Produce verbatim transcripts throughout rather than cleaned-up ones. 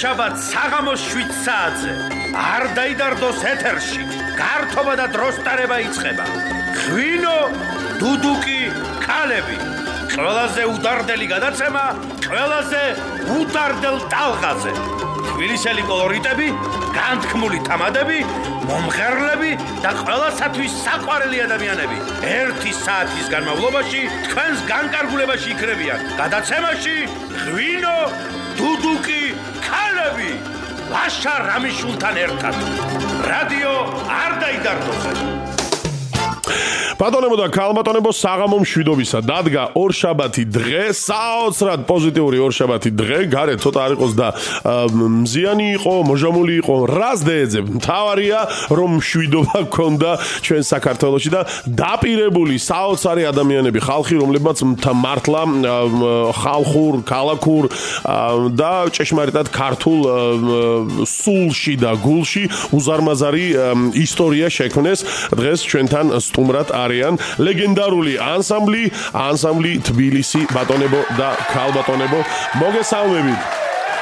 ორშაბათ საღამოს შვიდ საათზე არ დაიდარდოს ეთერში გართობა და დროსტარება იწყება ღვინო დუდუკი ქალები ყველაზე უდარდელი გადაცემა ყველაზე უდარდელ ტალღაზე თბილისელი კოლორიტები განთქმული თამადები მომღერლები და ყველასათვის საყვარელი ადამიანები ერთი საათის განმავლობაში თქვენს განკარგულებაში იქნებიან გადაცემაში ღვინო დუდუკი ქალები ლაშა რამიშულთან ერთად რადიო არ დაიდარდოზე ბატონებო და ქალბატონებო საღამო მშვიდობისა დადგა ორშაბათი დღე საოცრად პოზიტიური ორშაბათი დღე გარეთ ცოტა არ იყოს და მზიანი იყო მოჟამული იყო რას დაეძებ მთავარია რომ მშვიდობა გქონდა ჩვენ საქართველოში და დაპირებული საოცარი ადამიანები ხალხი რომლებმაც მართლა ხალხურ ქალაქურ და ჭეშმარიტად ქართულ სულში და გულში უზარმაზარი ისტორია შექმნეს დღეს ჩვენთან სტუმრად არიან ლეგენდარული ანსამბლი ანსამბლი თბილისი ბატონებო და ქალბატონებო მოგესალმებით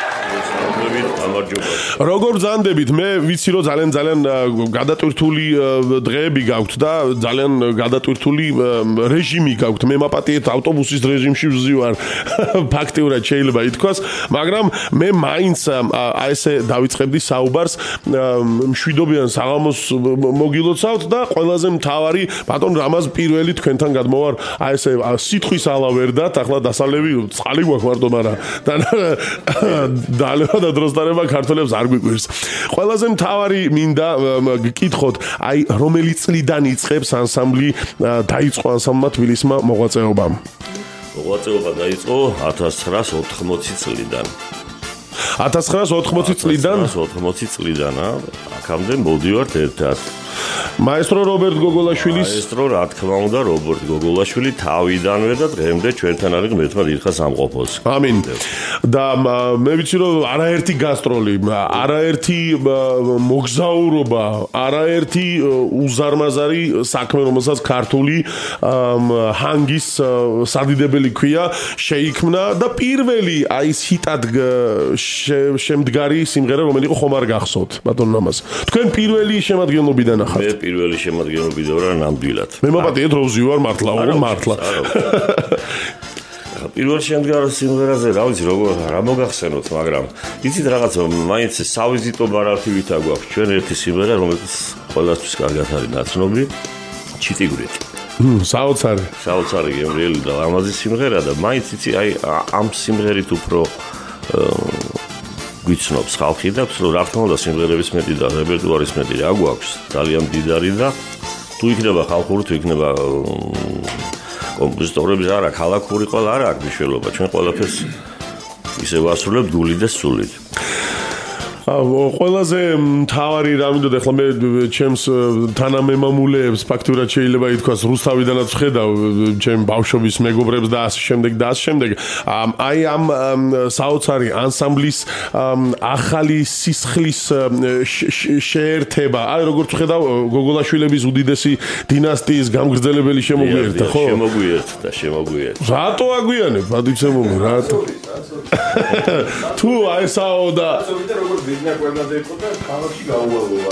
როგორ ზანდებით მე ვიცი რომ ძალიან ძალიან გადატვირთული დღეები გაქვთ და ძალიან გადატვირთული რეჟიმი გაქვთ მე მაპატიეთ ავტობუსის რეჟიმში ვზივარ ფაქტიურად შეიძლება ითქვას მაგრამ მე მაინც აი ესე დავიწყებდი საუბარს მშვიდობიან საღამოს მოგილოცავთ და ყველაზე მთავარი ბატონ რამაზ პირველი თქვენთან გადმოვარ აი ესე სიტყვის ალავერდათ ახლა დასალევი წყალი გვაქვს მარტო მაგრამ დალევა და დროსტარება ქართველებს არ გვიკვირს. ყველაზე მთავარი მინდა გკითხოთ, აი რომელი წლიდან იწყებს ანსამბლი დაიწყო ანსამბლმა თბილისმა მოღვაწეობა? მოღვაწეობა დაიწყო ათას ცხრაას ოთხმოცი წლიდან. ათას ცხრაას ოთხმოცი წლიდან? ათას ცხრაას ოთხმოცი წლიდან, აქამდე მოვდივართ ერთად. მაესტრო რობერტ გოგოლაშვილის მაესტრო რა თქმა უნდა რობერტ გოგოლაშვილი თავიდანვე და დღემდე ჩვენთან არის ღმერთმა დიდხანს ამყოფოს. ამინ. და მე ვიცი რომ არაერთი გასტროლი, არაერთი მოგზაურობა, არაერთი უზარმაზარი საქმე რომელსაც ქართული ჰანგის სადიდებელი ქვია შეიქმნა და პირველი აი ჰიტად შემდგარი სიმღერა რომელიც იყო ხომ არ გახსოვთ ბატონ რამაზ. თქვენ პირველი შემადგენლობიდან ახართ. მე პირველი შემადგენლობიდან ვარ ნამდვილად. მე მოპატიეთ რომ ვზივარ მართლა, მართლა. პირველ შემდგარ სიმღერაზე რა ვიცი როგორ რა მოგახსენოთ მაგრამ იცით რაღაცა მაინც სავიზიტო ბარათივით აგვაქვს ჩვენ ერთი სიმღერა რომელიც ყველასთვის კარგად არის ნაცნობი ჩიტიგვრეთი საოცარი საოცარი გემრიელი და ლამაზი სიმღერა და მაინც იცი აი ამ სიმღერით უფრო გვიცნობს ხალხი და რომ რა თქმა უნდა სიმღერების მეტი და რეპერტუარის მეტი რა გვაქვს ძალიან დიდარი და თუ იქნება ხალხური თუ იქნება კომპოზიტორების არა ქალაქური ყველა არა აქვს მნიშვნელობა ჩვენ ყველაფერს ისე ვასრულებთ გული და სულით ყველაზე მთავარი რა მინდოდა ახლა მე ჩემს თანამემამულეებს ფაქტურად შეიძლება ითქვას რუსთავიდანაც ვხედავ ჩემ ბავშვობის მეგობრებს და ასე შემდეგ და ასე შემდეგ აი ამ საოცარი ანსამბლის ახალი სისხლის შეერთება აი როგორც ვხედავ გოგოლაშვილების უდიდესი დინასტიის გამგრძელებელი შემოგვიერთდა ხო შემოგვიერთდა შემოგვიერთდა რატო აგვიანებ ბადიცემო რატო თუ აი საო და ბიზნეს ყველაზე იყო და ქალაქში გაუვალოა.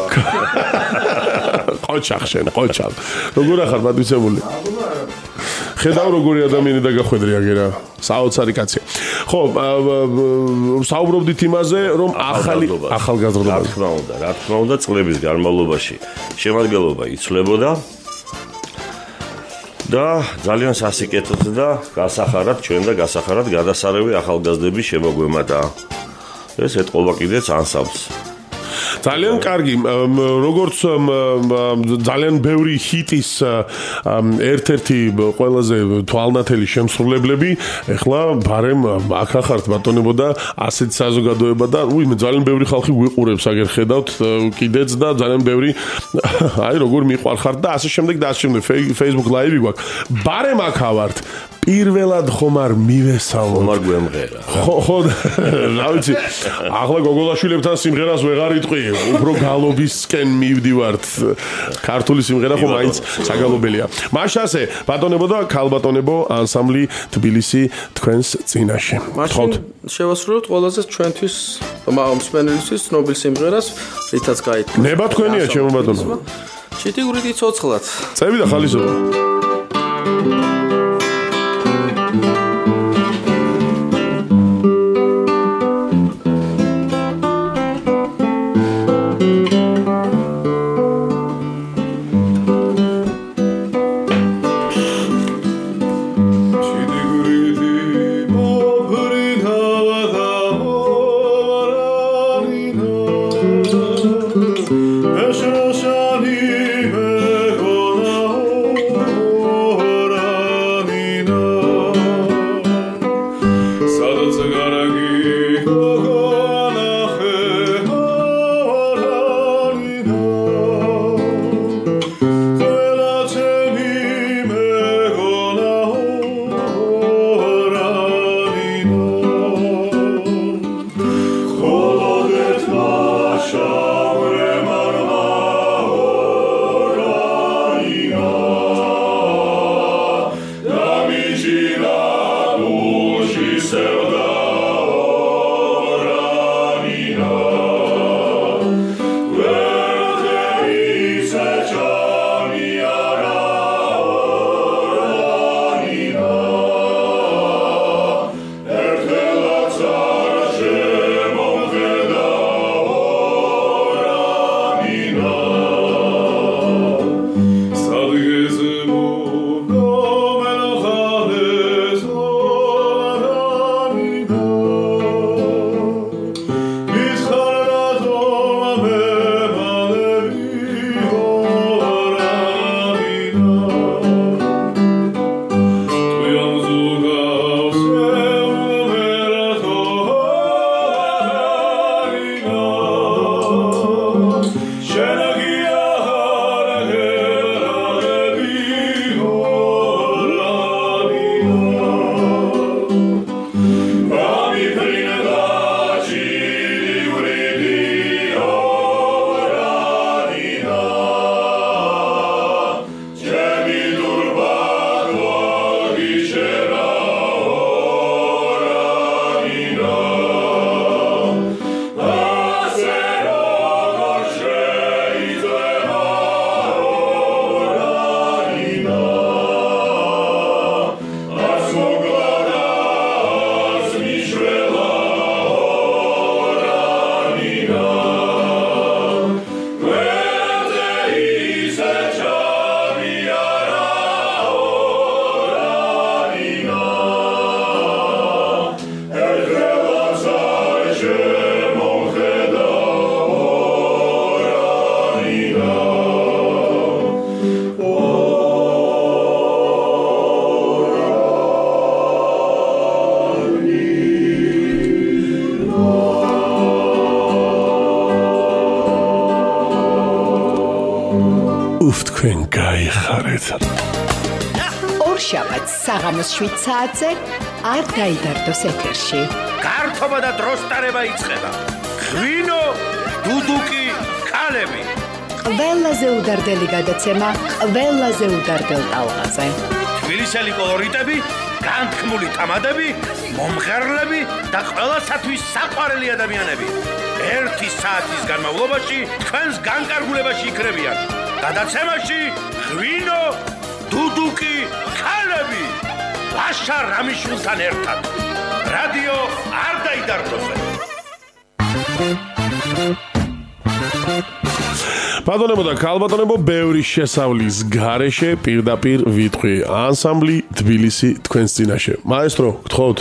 ყოჩახ შენ, ყოჩახ. როგორ ახარ ბადვიცემული? ხედავ როგორი ადამიანი დაგახვედრი აგერა. საოცარი კაცი. ხო, საუბრობდით იმაზე, რომ ახალი ახალგაზრდობა. რა თქმა უნდა, რა თქმა უნდა, წლების განმავლობაში შემადგენლობა იცვლებოდა. და ძალიან სასიკეთოდ და გასახარად ჩვენ და გასახარად გადასარევი ახალგაზრდების შემოგვემატა. ეს ეთყობა კიდეც ანსამბლს. ძალიან კარგი, როგორც ძალიან ბევრი ჰიტის ერთ-ერთი ყველაზე თვალნათელი შემსრულებლები, ეხლა ბარემ აქ ახართ ბატონებო და ასეთ საზოგადოება და უი მე ძალიან ბევრი ხალხი გვიყურებს აგერ ხედავთ კიდეც და ძალიან ბევრი აი როგორ მიყვარხართ და ასე შემდეგ და ასე შემდეგ Facebook live-ი გვაქვს. ბარემ აქ ავართ. პირველად ხომ არ მივესალმო. ხომ არ გვემღერა. ხო, ხო, რა ვიცი. ახლა გოგოლაშვილებთან სიმღერას ვეღარ იტყვი. უფრო გალობისკენ მივდივართ. ქართული სიმღერა ხო მაინც საგალობელია. მაშასე, ბატონებო და ქალბატონებო ანსამბლი თბილისი თქვენს წინაშე. მაშინ შევასრულოთ ყველაზე ჩვენთვის მსმენელისთვის ცნობილ სიმღერას, რითაც გაითქვა. ნება თქვენია ჩემო ბატონო. ჩიტიგურიდი ცოცხლად. წები და ხალისობა. თქვენ გაიხარეთ. ორშაბათს საღამოს შვიდ საათზე არ გაიდარდოს ეთერში. გართობა და დროსტარება იწყება. ღვინო, დუდუკი, ქალები. ყველაზე udardeli გადაცემა, ყველაზე udardel ტალღაზე. თბილისელი კოლორიტები, განთქმული თამადები, მომღერლები და ყველასათვის საყვარელი ადამიანები. ერთი საათის განმავლობაში თქვენს განკარგულებაში იქნებიან. გადაცემაში ღვინო, დუდუკი, ქალები. ვაშა რამიშვილთან ერთად. რადიო არ დაიდარდოზე. ბატონებო და ქალბატონებო, ბევრი შესავლის გარეშე პირდაპირ ვიტყვი ანსამბლი თბილისი თქვენს წინაშე. მაესტრო, გთხოვთ.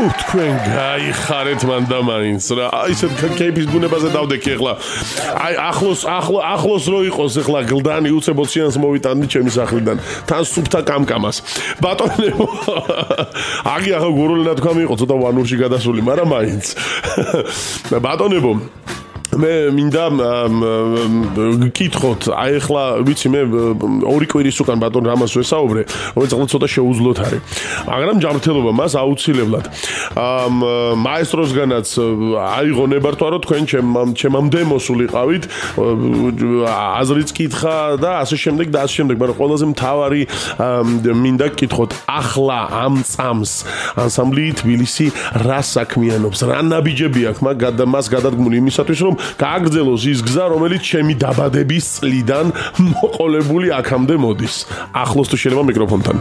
თქვენ გაიხარეთ მან და მაინც რა ისეთ კეიპის ბუნებაზე დავდექი ახლა აი ახლოს ახლო ახლოს რო იყოს ახლა გლდანი უცებ ოციანს მოვიტანდი ჩემი სახლიდან თან სუფთა კამკამას ბატონებო აგი ახლა გურული ნათქვამი იყო ცოტა ვანურში გადასული მაგრამ მაინც ბატონებო მე მინდა გკითხოთ აი ახლა ვიცი მე ორი კვირის უკან ბატონ რამას ვესაუბრე რომელიც ახლა ცოტა შეუძლოთ არის მაგრამ ჯანმრთელობა მას აუცილებლად მაესტროსგანაც აიღო ნებართვა რომ თქვენ ჩემამდე მოსულიყავით აზრიც კითხა და ასე შემდეგ და ასე შემდეგ მაგრამ ყველაზე მთავარი მინდა გკითხოთ ახლა ამ წამს ანსამბლი თბილისი რა საქმიანობს რა ნაბიჯები აქვს მას გადადგმული იმისათვის რომ გააგრძელოს ის გზა, რომელიც ჩემი დაბადების წლიდან მოყოლებული აქამდე მოდის. ახლოს თუ შეიძლება მიკროფონთან.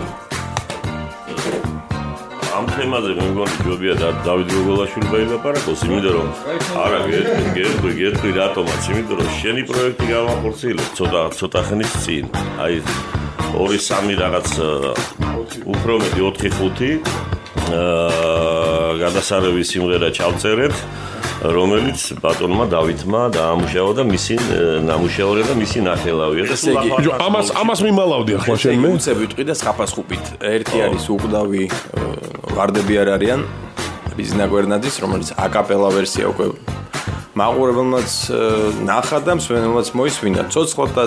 ამ თემაზე მე მგონი ჯობია დავით გოგოლაშვილი დაილაპარაკოს, იმიტომ რომ არა გერგვი გერგვი რატომაც, იმიტომ რომ შენი პროექტი გავახორციელებ ცოტა ცოტა ხნის წინ. აი ორი სამი რაღაც უფრო მეტი ოთხი ხუთი აა გადასარევი სიმღერა ჩავწერეთ. რომელიც ბატონმა დავითმა დაამუშავა და მისი ნამუშევარი და მისი ნახელავია და სულ ახლა ამას ამას მიმალავდი ახლა შენ მე უცებ ვიტყვი და საფასხუპით ერთი არის უკვდავი ვარდები არ არიან ბიზნა გვერნადის რომელიც აკაპელა ვერსია უკვე მაყურებელმაც ნახა და მსმენელმაც მოისმინა ცოცხლადაც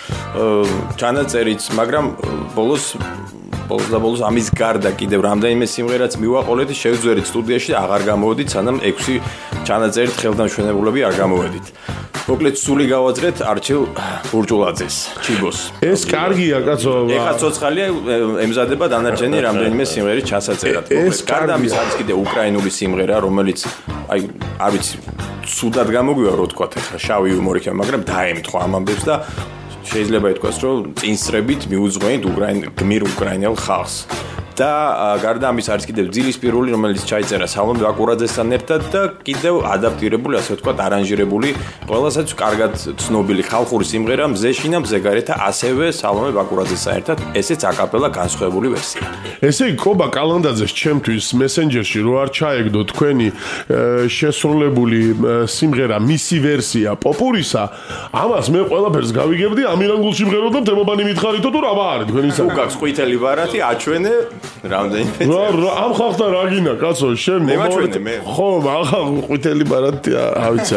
ჩანაწერიც მაგრამ ბოლოს ბოლოს და ბოლოს ამის გარდა კიდევ რამდენიმე სიმღერაც მივაყოლეთ შევძვერით სტუდიაში და აღარ გამოვედით სანამ ექვსი ჩანაწერით ხელდამშვენებულები არ გამოვედით. მოკლედ სული გავაძრეთ არჩილ ბურჭულაძეს, ჩიბოს. ეს კარგია კაცო. ეხლა ცოცხალია ემზადება დანარჩენი რამდენიმე სიმღერის ჩასაწერად. მოკლედ გარდა ამის არის კიდევ უკრაინული სიმღერა რომელიც აი არ ვიცი ცუდად გამოგვივა რო თქვა ეხლა შავი იუმორი ქა მაგრამ დაემთხვა ამ ამბებს და შეიძლება ითქვას, რომ წინსწრებით მიუძღვენით უკრაინ გმირ უკრაინელ ხალხს. და გარდა ამის არის კიდევ ძილისპირული, რომელიც ჩაიწერა სალომ ბაკურაძესთან ერთად და კიდევ ადაპტირებული, ასე ვთქვათ, არანჟირებული, ყველასაც კარგად ცნობილი ხალხური სიმღერა მზეშინა მზეგარეთა, ასევე სალომე ბაკურაძესთან ერთად, ესეც აკაპელა განსხვავებული ვერსია. ესე იგი, კობა კალანდაძეს ჩემთვის მესენჯერში რო არ ჩაეგდო თქვენი შესრულებული სიმღერა, მისი ვერსია პოპურისა, ამას მე ყველაფერს გავიგებდი, ამირანგულში მღეროდა თემობანი მითხარითო თუ რა არის თქვენი თუ გაქვს ყვითელი ბარათი, აჩვენე რამდენიმე რა ამ ხალხთან რა გინდა კაცო შენ მომაჩვენე მე ხო ახლა ყვითელი ბარათი ავიცი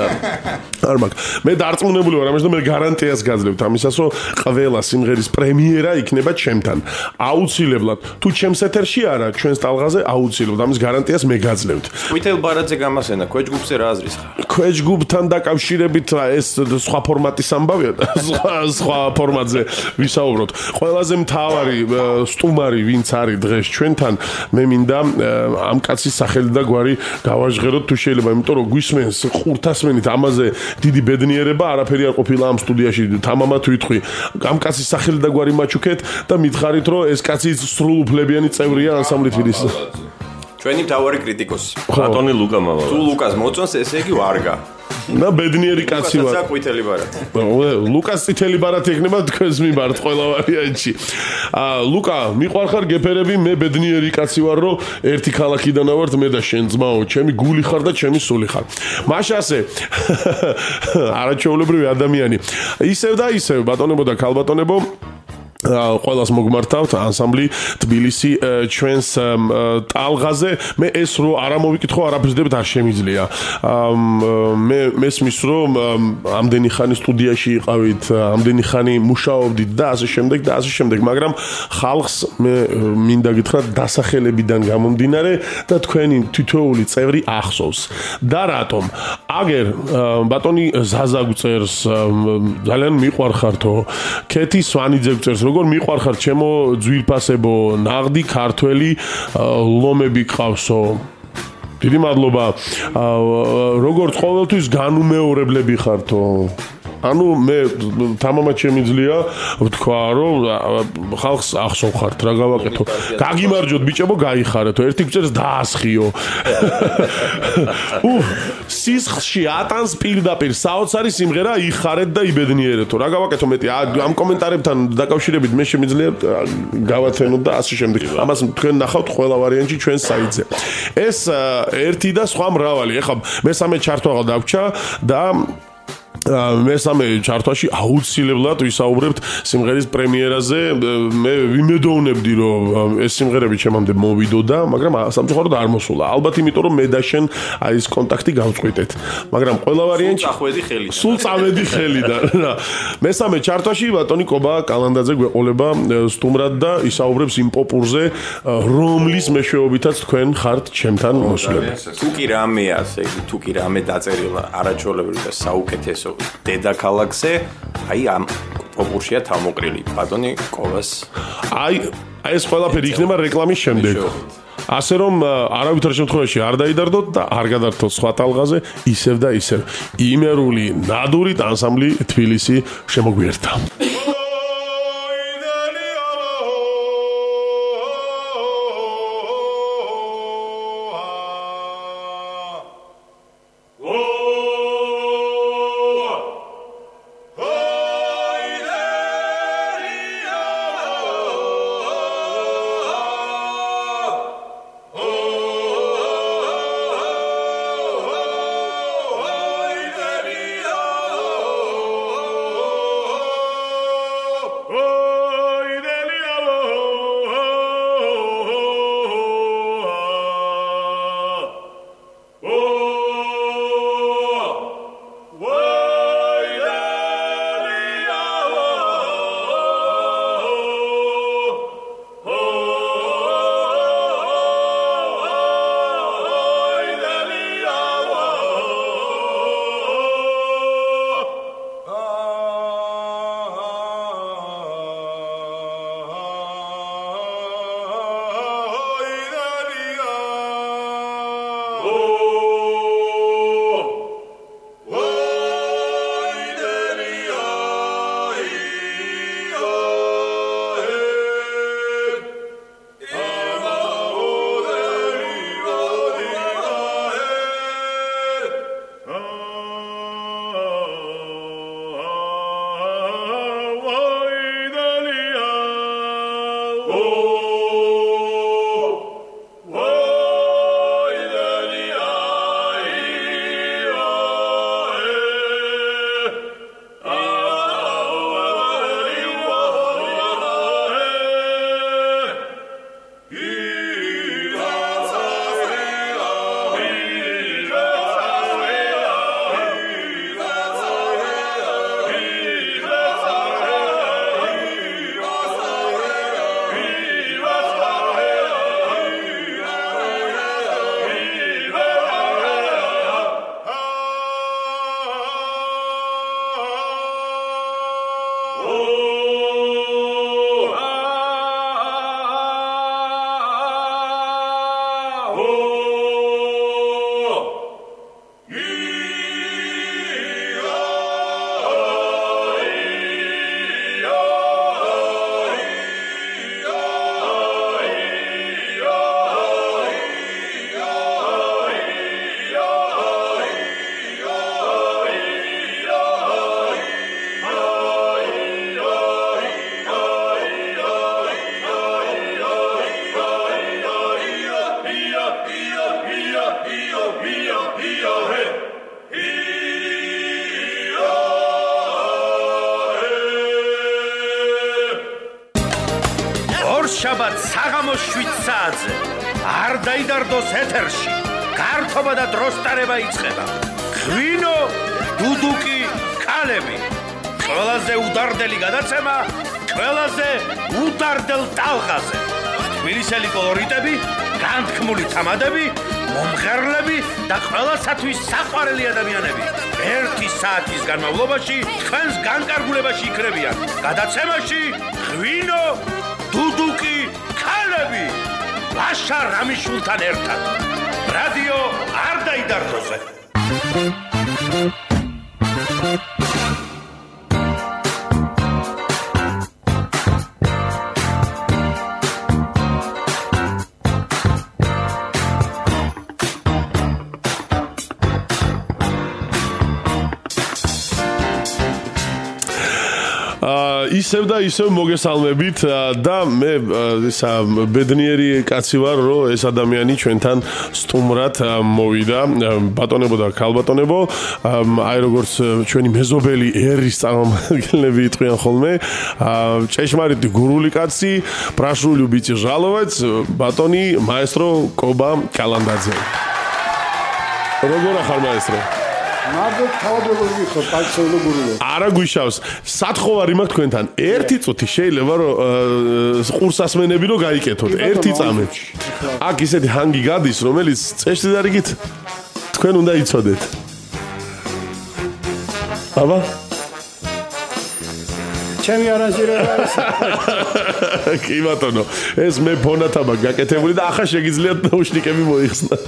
არ მაქვს მე დარწმუნებული ვარ ამაში და მე გარანტიას გაძლევთ ამისას რომ ყველა სიმღერის პრემიერა იქნება ჩემთან აუცილებლად თუ ჩემს ეთერში არა ჩვენს ტალღაზე აუცილებლად ამის გარანტიას მე გაძლევთ ყვითელ ბარათზე გამასენა ქვეჯგუფზე რა აზრის ხარ ქვეჯგუფთან დაკავშირებით ეს სხვა ფორმატის ამბავია სხვა სხვა ფორმატზე ვისაუბროთ ყველაზე მთავარი სტუმარი ვინც არის დღეს ჩვენთან მე მინდა ამ კაცის სახელი და გვარი გავაჟღეროთ თუ შეიძლება იმიტომ რომ გვისმენს ყურთასმენით ამაზე დიდი ბედნიერება არაფერი არ ყოფილა ამ სტუდიაში თამამად ვიტყვი ამ კაცის სახელი და გვარი მაჩუქეთ და მითხარით რომ ეს კაცი სრულუფლებიანი წევრია ანსამბლი თბილისის ჩვენი მთავარი კრიტიკოსი ბატონი ლუკა მამა თუ ლუკას მოწონს ესე იგი ვარგა და ბედნიერი კაცი ვარ. ლუკასაც ყვითელი ბარათი. ლუკას წითელი ბარათი ექნება თქვენს მიმართ ყველა ვარიანტში. აა ლუკა, მიყვარხარ გეფერები, მე ბედნიერი კაცი ვარ, რომ ერთი ქალაქიდან ვარ მე და შენ ძმაო, ჩემი გული ხარ და ჩემი სული ხარ. მაშასე არაჩვეულებრივი ადამიანი. ისევ და ისევ ბატონებო და ქალბატონებო ყველას მოგმართავთ ანსამბლი თბილისი ჩვენს ტალღაზე მე ეს რო არ ამოვიკითხო არაფერს არ შემიძლია მე მესმის რომ ამდენი ხანი სტუდიაში იყავით ამდენი ხანი მუშაობდით და ასე შემდეგ და ასე შემდეგ მაგრამ ხალხს მე მინდა გითხრათ დასახელებიდან გამომდინარე და თქვენი თითოეული წევრი ახსოვს და რატომ აგერ ბატონი ზაზა გწერს ძალიან მიყვარხართო ქეთი სვანიძე გწერს როგორ მიყვარხარ ჩემო ძვირფასებო ნაღდი ქართველი ლომები ყავსო დიდი მადლობა როგორც ყოველთვის განუმეორებლები ხართო ანუ მე თამამად შემიძლია ვთქვა, რომ ხალხს ახსოვხართ, რა გავაკეთო. გაგიმარჯოთ ბიჭებო, გაიხარეთო, ერთი გვერდს დაასხიო. უх, სისხლში ატანს პირდაპირ საოცარი სიმღერა, იხარეთ და იბედნიერეთო. რა გავაკეთო მეტი? ამ კომენტარებთან დაკავშირებით მე შემიძლია გავაცენოთ და ასე შემდეგ. ამას თქვენ ნახავთ ყველა ვარიანტში ჩვენ საიტზე. ეს ერთი და სხვა მრავალი. ეხლა მესამე ჩართვა დაგვრჩა და მესამე ჩართვაში აუცილებლად ვისაუბრებთ სიმღერის პრემიერაზე. მე ვიმედოვნებდი, რომ ეს სიმღერები ჩემამდე მოვიდოდა, მაგრამ სამწუხაროდ არ მოსულა. ალბათ იმიტომ, რომ მე და შენ აი ეს კონტაქტი გავწყვიტეთ. მაგრამ ყველა ვარიანტში სულ წავედი ხელიდან. სულ წავედი ხელიდან. რა. მესამე ჩართვაში ბატონი კობა კალანდაძე გვეყოლება სტუმრად და ისაუბრებს იმ პოპურზე, რომლის მეშვეობითაც თქვენ ხართ ჩემთან მოსულები. თუ კი რამეა, ასე იგი, თუ კი რამე დაწერილა არაჩვეულებრივი და საუკეთესო დედაქალაქზე, აი ამ პოპურშია თავმოყრილი ბატონი კოვას. აი, აი ეს ყველაფერი იქნება რეკლამის შემდეგ. ასე რომ არავითარ შემთხვევაში არ დაიდარდოთ და არ გადართოთ სხვა ტალღაზე, ისევ და ისევ. იმერული ნადურით ანსამბლი თბილისი შემოგვიერთა. შაბათ საღამოს შვიდ საათზე არ დაიდარდოს ეთერში გართობა და დროსტარება იწყება ღვინო დუდუკი კალები ყველაზე უდარდელი გადაცემა ყველაზე უდარდელ ტალღაზე თბილისელი კოლორიტები განთქმული თამადები მომღერლები და ყველასათვის საყვარელი ადამიანები ერთი საათის განმავლობაში თქვენს განკარგულებაში იქნებიან გადაცემაში ღვინო დუდუკი კალები ლაშა რამიშულთან ერთად რადიო არ დაიდარდოზე ისევ და ისევ მოგესალმებით და მე ისა ბედნიერი კაცი ვარ, რომ ეს ადამიანი ჩვენთან სტუმრად მოვიდა. ბატონებო და ქალბატონებო, აი როგორც ჩვენი მეზობელი ერის წარმომადგენლები იტყვიან ხოლმე, ჭეშმარიტი გურული კაცი, პრაშული ბიჭი ჟალოვეც, ბატონი მაესტრო კობა კალანდაძე. როგორ ახარ მაესტრო? მაგოთ თავადებული ვიხო, პაჩეულო გურულო. არა გვიშავს. სათხოვარი მაქვს თქვენთან. ერთი წუთი შეიძლება რომ ყურსასმენები რომ გაიკეთოთ. ერთი წამი. აქ ისეთი ჰანგი გადის, რომელიც წესში დარიგით თქვენ უნდა იცოდეთ. აბა ჩემი არანჟირება არის. კი ბატონო, ეს მე ფონათაბა გაკეთებული და ახლა შეგიძლიათ ნაუშნიკები მოიხსნათ.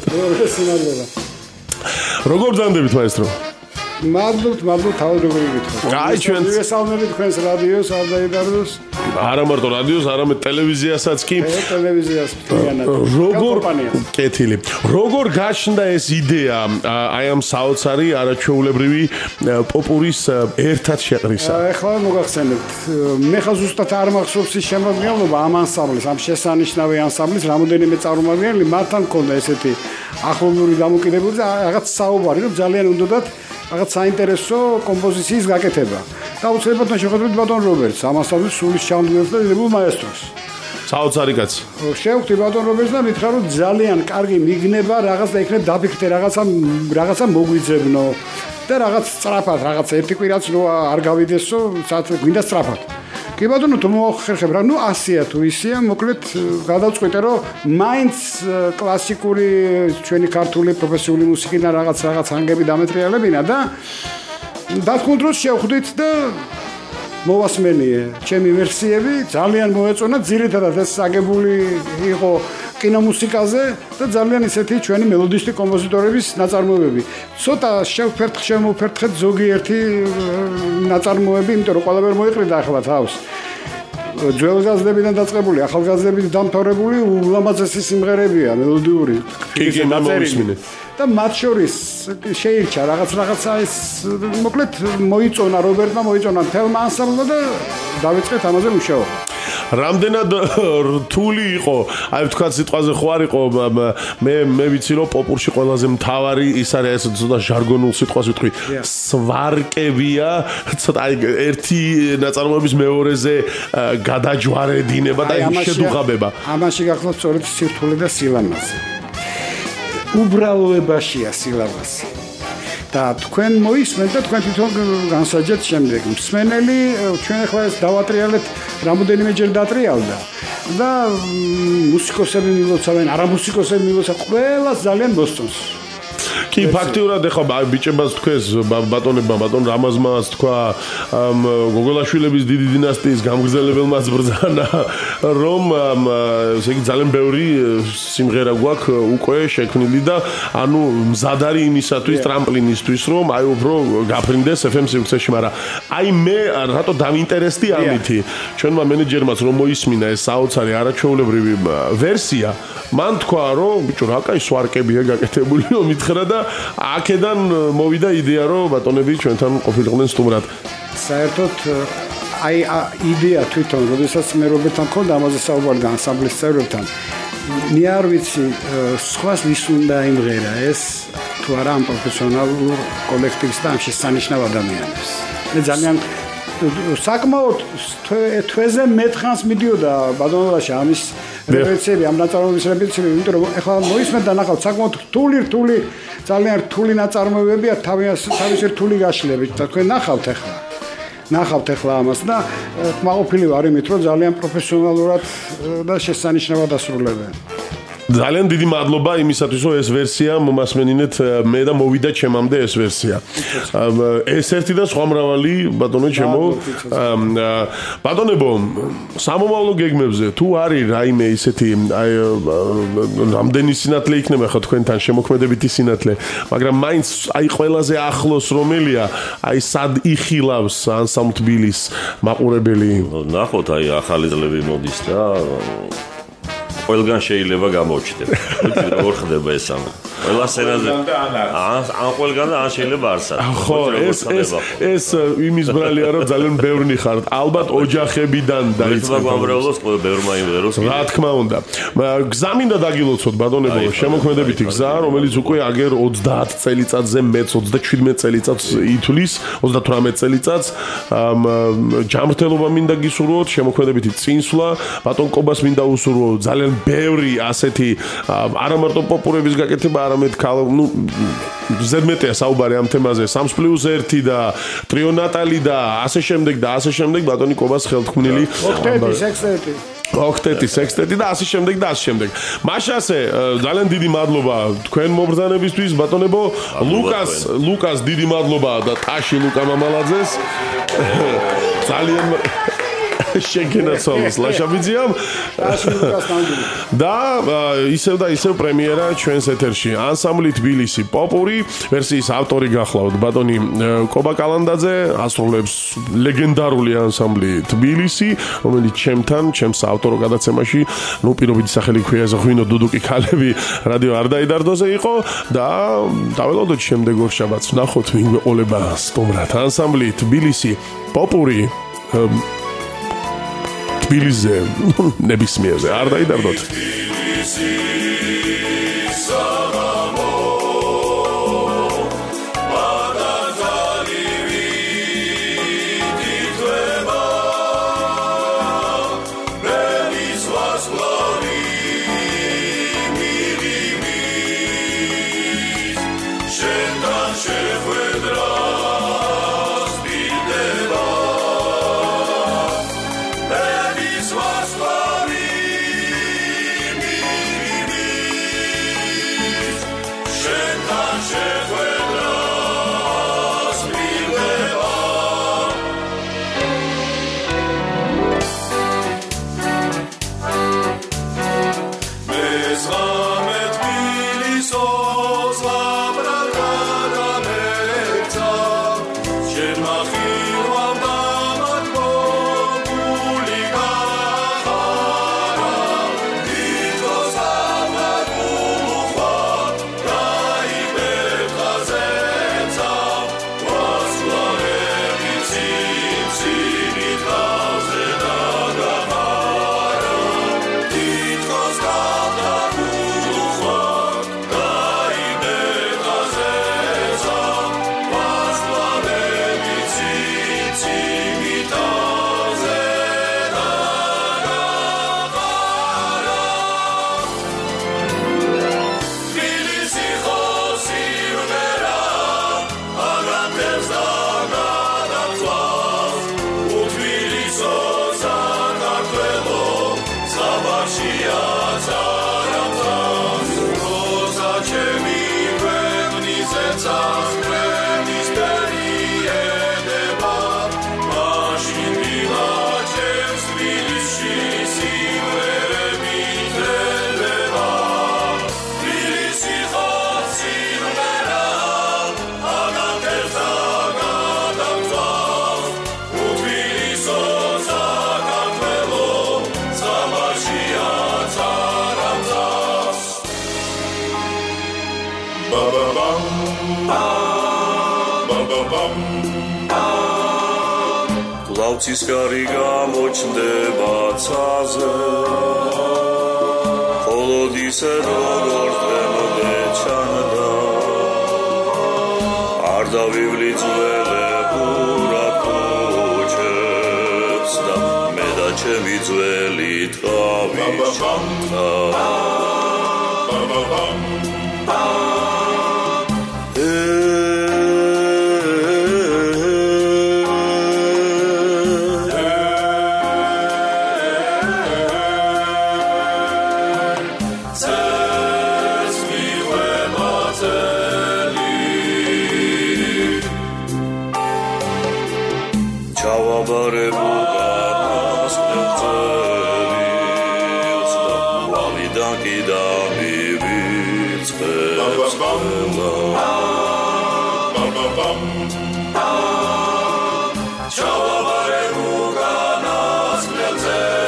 როგორ ბრძანდებით მაესტრო? მადლობთ, მადლობთ თავადებული გითხრათ. აი ჩვენ ვესალმებით თქვენს რადიოს, არდაიდარდოს. არა მარტო რადიოს, არამედ ტელევიზიასაც კი. ტელევიზიას მთლიანად. როგორ კეთილი. როგორ გაჩნდა ეს იდეა აი ამ საოცარი არაჩვეულებრივი პოპურის ერთად შეყრისა? ეხლა მოგახსენებთ. მე ხა ზუსტად არ მახსოვს ის შემადგენლობა ამ ანსამბლის, ამ შესანიშნავი ანსამბლის რამოდენიმე წარმომადგენელი, მათთან მქონდა ესეთი ახლობლური დამოკიდებული და რაღაც საუბარი, რომ ძალიან უნდათ რაღაც საინტერესო კომპოზიციის გაკეთება. და უცებად შეხვედრით ბატონ რობერტს, ამასთანავე სულის ჩამდგმელს და დებულ მაესტროს. საოცარი კაცი. შევხვდი ბატონ რობერტს და მითხრა რომ ძალიან კარგი მიგნება რაღაც და იქნებ დაფიქრდე რაღაცა რაღაცა მოგვიძებნო და რაღაც სწრაფად რაღაც ერთი კვირაც რო არ გავიდესო, საათი გვინდა სწრაფად. კი ბატონო თუ მოახერხებ რა, ნუ ასია თუ ისია, მოკლედ გადავწყვიტე რომ მაინც კლასიკური ჩვენი ქართული პროფესიული მუსიკიდან რაღაც რაღაც ანგები დამეტრიალებინა და დათქმულ დროს შევხვდით და მოვასმენიე ჩემი ვერსიები, ძალიან მოეწონა, ძირითადად ეს აგებული იყო კინომუსიკაზე და ძალიან ისეთი ჩვენი მელოდისტი კომპოზიტორების ნაწარმოებები. ცოტა შევფერთხ შემოვფერთხეთ ზოგიერთი ნაწარმოები, იმიტომ რომ ყველაფერი მოიყრიდა ახლა თავს. ძველგაზრდებიდან დაწყებული, ახალგაზრდებიდან დამთავრებული ულამაზესი სიმღერებია, მელოდიური. კი, კი, მომისმინე. და მათ შორის შეირჩა რაღაც რაღაცა ეს მოკლედ მოიწონა რობერტმა, მოიწონა თელმა ანსამბლმა და დავიწყეთ ამაზე მუშაობა. რამდენად რთული იყო, აი ვთქვათ სიტყვაზე ხო არ იყო, მე მე ვიცი რომ პოპურში ყველაზე მთავარი ის არის ეს ცოტა ჟარგონულ სიტყვას ვიტყვი, სვარკებია, ცოტა აი ერთი ნაწარმოების მეორეზე გადაჯვარედინება და შედუღაბება. ამაში გახლავთ სწორედ სირთულე და სილამაზე. უბრალოებაშია სილამაზე. და თქვენ მოისმენთ და თქვენ თვითონ განსაჯეთ შემდეგ. მსმენელი ჩვენ ახლა ეს დავატრიალეთ, რამოდენიმეჯერ დატრიალდა და მუსიკოსები მილოცავენ, არა მუსიკოსები მილოცავენ, ყველას ძალიან მოსწონს. კი, ფაქტიურად ეხლა ბიჭებას თქვეს ბატონებმა, ბატონ რამაზმას თქვა გოგოლაშვილების დიდი დინასტიის გამგრძელებელმაც ბრძანა, რომ ესე იგი ძალიან ბევრი სიმღერა გვაქვს უკვე შექმნილი და ანუ მზად არის იმისათვის, ტრამპლინისთვის, რომ აი უფრო გაფრინდეს ეფ ემ სივრცეში, მაგრამ აი მე რატო დამინტერესდი ამითი, ჩვენმა მენეჯერმაც რომ მოისმინა ეს საოცარი არაჩვეულებრივი ვერსია, მან თქვა რომ ბიჭო რა კაი სვარკებია გაკეთებული, რომ მითხრა და აქედან მოვიდა იდეა რომ ბატონები ჩვენთან ყოფილიყვნენ სტუმრად. საერთოდ აი იდეა თვითონ, როდესაც მე რობერტთან მქონდა ამაზე საუბარი და ანსამბლის წევრებთან, მე არ ვიცი სხვას ვის უნდა იმღერა ეს თუ არა ამ პროფესიონალურ კოლექტივს და ამ შესანიშნავ ადამიანებს. მე ძალიან საკმაოდ თვეზე მეთხანს მიდიოდა ბატონობაში ამის რეპეტიციები, ამ ნაწარმოების რეპეტიციები, იმიტომ რომ ეხლა მოისმენთ და ნახავთ საკმაოდ რთული რთული ძალიან რთული ნაწარმოებებია თავისი რთული გაშლებით და თქვენ ნახავთ ეხლა. ნახავთ ეხლა ამას და კმაყოფილი ვარ იმით, რომ ძალიან პროფესიონალურად და შესანიშნავად ასრულებენ. ძალიან დიდი მადლობა იმისათვის, რომ ეს ვერსია მომასმენინეთ მე და მოვიდა ჩემამდე ეს ვერსია. ეს ერთი და სხვა მრავალი ბატონო ჩემო. ბატონებო, სამომავლო გეგმებზე თუ არის რაიმე ისეთი აი რამდენი სინათლე იქნება ხო თქვენთან შემოქმედებითი სინათლე, მაგრამ მაინც აი ყველაზე ახლოს რომელია, აი სად იხილავს ანსამბლ თბილის მაყურებელი. ნახოთ აი ახალი წლები მოდის და ყველგან შეიძლება გამოჩნდეს. როგორ ხდება ეს ამ? ყველა სცენაზე ან ან ყველგან და ან შეიძლება არსად ხო ეს ეს ეს იმის ბრალია რომ ძალიან ბევრი ხართ ალბათ ოჯახებიდან დაიწყება გვამრავლოს ყველა ბევრმა იმღეროს რა თქმა უნდა გზამინდა დაგილოცოთ ბატონებო შემოქმედებითი გზა რომელიც უკვე აგერ ოცდაათ წელიწადზე მეც ოცდაჩვიდმეტ წელიწადს ითვლის ოცდათვრამეტ წელიწადს ჯანმრთელობა მინდა გისურვოთ შემოქმედებითი წინსვლა ბატონ კობას მინდა უსურვო ძალიან ბევრი ასეთი არა მარტო პოპურების გაკეთება არამედ ნუ ზედმეტია საუბარი ამ თემაზე სამს პლუს ერთი და ტრიო ნატალი და ასე შემდეგ და ასე შემდეგ ბატონი კობას ხელთქმნილი ოქტეტი სექსტეტი ოქტეტი სექსტეტი და ასე შემდეგ და ასე შემდეგ მაშასე ძალიან დიდი მადლობა თქვენ მობრძანებისთვის ბატონებო ლუკას ლუკას დიდი მადლობა და ტაში ლუკა მამალაძეს ძალიან შეგენაცვალოს ლაშაბიძიამ და ისევ და ისევ პრემიერა ჩვენს ეთერში ანსამბლი თბილისი პოპური ვერსიის ავტორი გახლავთ ბატონი კობა კალანდაძე ასრულებს ლეგენდარული ანსამბლი თბილისი რომელიც ჩემთან ჩემს ავტორო გადაცემაში ნუ პირობითი სახელი ქვია ღვინო დუდუკი ქალები რადიო არ დაიდარდოზე იყო და დაველოდოთ შემდეგ ორ შაბათს ნახოთ ვინ გვეყოლება სტუმრად ანსამბლი თბილისი პოპური თბილისზე ნებისმიერზე არ დაიდარდოთ ლავცის გარი გამოჩნდება ცაზე მხოლოდ ისე როგორც დღემდე ჩანდა არ დავივლი ძველებ ურად ქუჩებს და მე და ჩემი ძველი ტყავი ჩამთა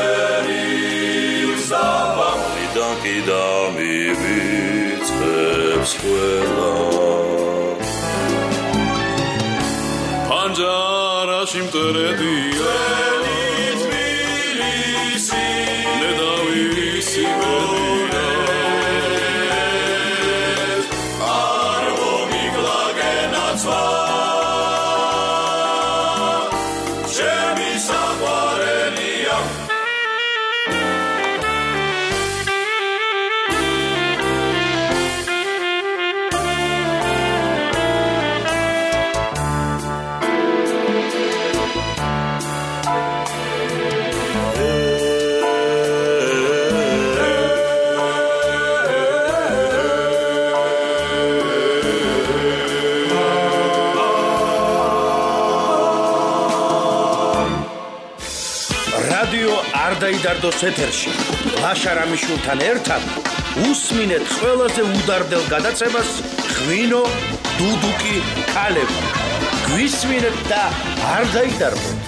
Donkey, dummy, beats, იღებს ყველა პანჯარაში მტრედია თბილისი ნედავისი მერია არ მომიგლაგენაცვა ჩემი საყვარელია რადიო არ დაიდარდოს ეთერში ლაშარამიშვილთან ერთად უსმინეთ ყველაზე უდარდელ გადაცემას ღვინო დუდუკი ქალები გვისმინეთ და არ დაიდარდოთ